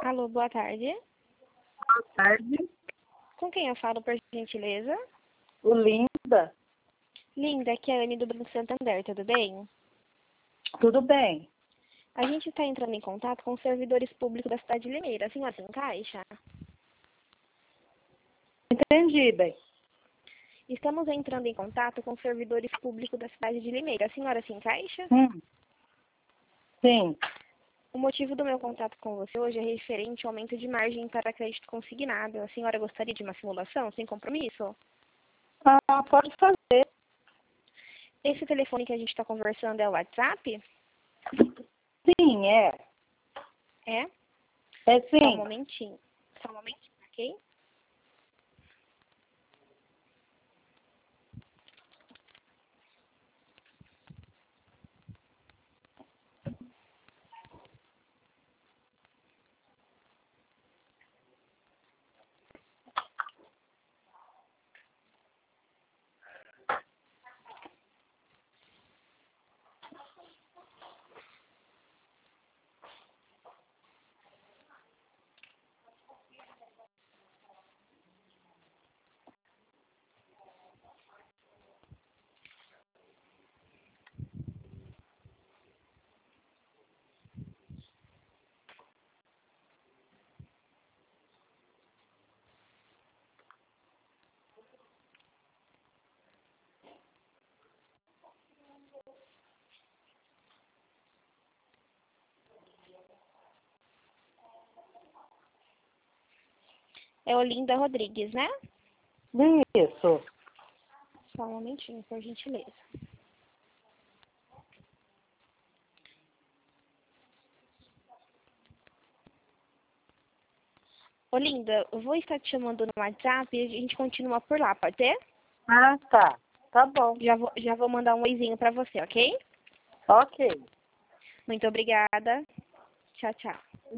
Alô, boa tarde. Boa tarde. Com quem eu falo, por gentileza? Linda. Linda, aqui é a Anne do Banco Santander, tudo bem? Tudo bem? A gente está entrando em contato com os servidores públicos da cidade de Limeira. A senhora se encaixa? Entendi, bem. Estamos entrando em contato com os servidores públicos da cidade de Limeira. A senhora se encaixa? Sim. O motivo do meu contato com você hoje é referente ao aumento de margem para crédito consignado. A senhora gostaria de uma simulação sem compromisso? Pode fazer. Esse telefone que a gente está conversando é o WhatsApp? Sim, é. É? É Só um sim. momentinho. Só um momentinho, ok? É Olinda Rodrigues, né? Isso. Só um momentinho, por gentileza. Olinda, eu vou estar te chamando no WhatsApp e a gente continua por lá, pode ser? Tá. Tá bom. Já vou mandar um oizinho pra você, ok? Ok. Muito obrigada. Tchau, tchau.